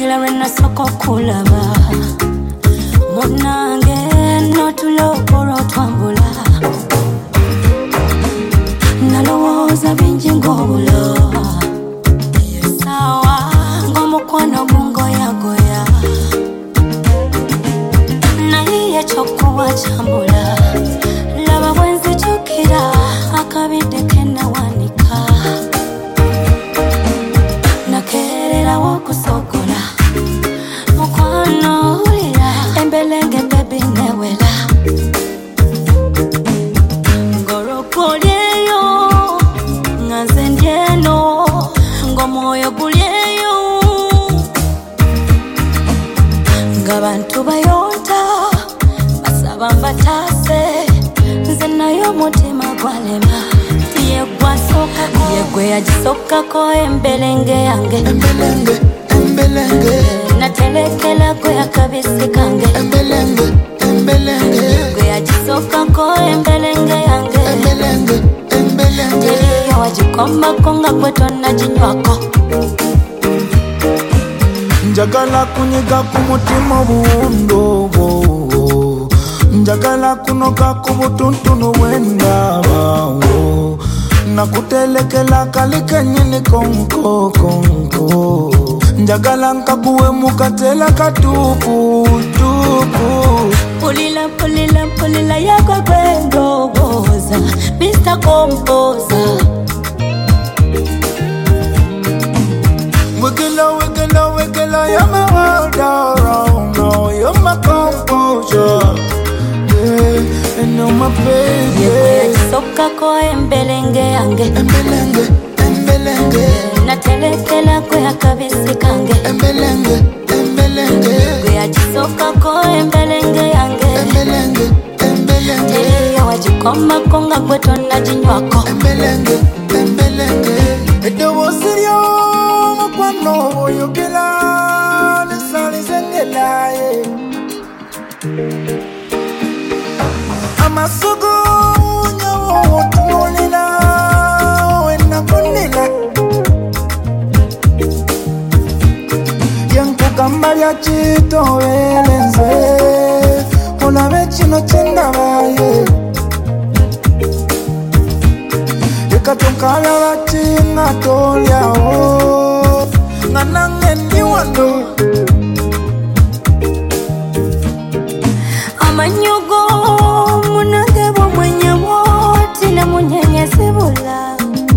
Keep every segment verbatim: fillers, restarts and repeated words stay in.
Kila wena soko kulaba Munange no tulokoro twambula Nalowoza binji ngobulo Sawa ngomukwano gungo ya goya Naiye chokuwa chambula Laba bwenzi chukira akabide kena wanika Nakerera wakusokola Mukwano ulira embelenge baby newela Ngorokolyeyo Nganze ndieno Ngomoyo gulyeyo Ngabantu bayonta Basaba mbatase Nze nayo mutima gwalema Tiye gwasokako Yegwe yagisokako embelenge yange Embelenge, embelenge Natelekela kwe yakabisi kange Embelenge, embelenge Yegwe yagisokako embelenge yange Embelenge, embelenge Teliyo wajikoma konga kweto na jinywako Njagala kunyiga kumutima buundo Njagala kunoka kubutuntunu wendaba Nakutelekela kalike nyini konko konko Njagala nkakuwe mukatela katupu tupu Pulila pulila pulila yako kwendo boza mister Composer Wiggle, wiggle, wiggle, you're my world around now. You're my composure, yeah, and you're my baby. Yegwe yagisoka ko embelenge yange Embelenge, embelenge Natelekela kwe yakabisi kange Embelenge, embelenge Yegwe yagisoka ko embelenge yange Embelenge, embelenge Teliyo wajikoma konga kweto na jinywako Embelenge, embelenge Edo wosirio Mwano oyogela Nesali zengela Amasugu Nyawo tunolila Wena kunila Yanku kambaria chito Welenze Una vechino chinda vaye Yekatunkala vachina tolia o Nganange ni wando Amanyugo munange bo mwenye woti na munyenye sibula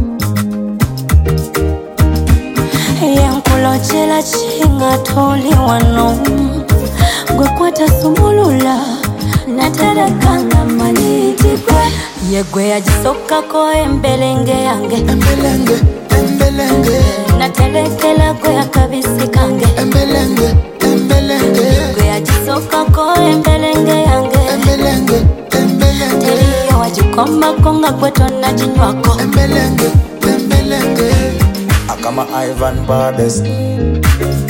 Yankulo chela chinga toli wano Gwe kwata sumulula Naterekanga maniti kwe Yegwe yagisoka ko embelenge yange Embelenge, embelenge Natelekela kwe yakabisi kange Embelenge, embelenge Yegwe yagisoka ko embelenge yange Embelenge, embelenge Teliyo wajikoma konga kweto na jinywako Embelenge, embelenge Akama Ivan Bades